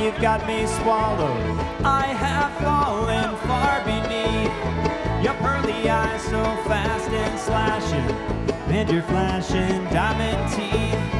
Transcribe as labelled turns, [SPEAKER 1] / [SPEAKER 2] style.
[SPEAKER 1] you've got me swallowed. I have fallen far beneath your pearly eyes, so fast and slashing, and your flashing diamond teeth.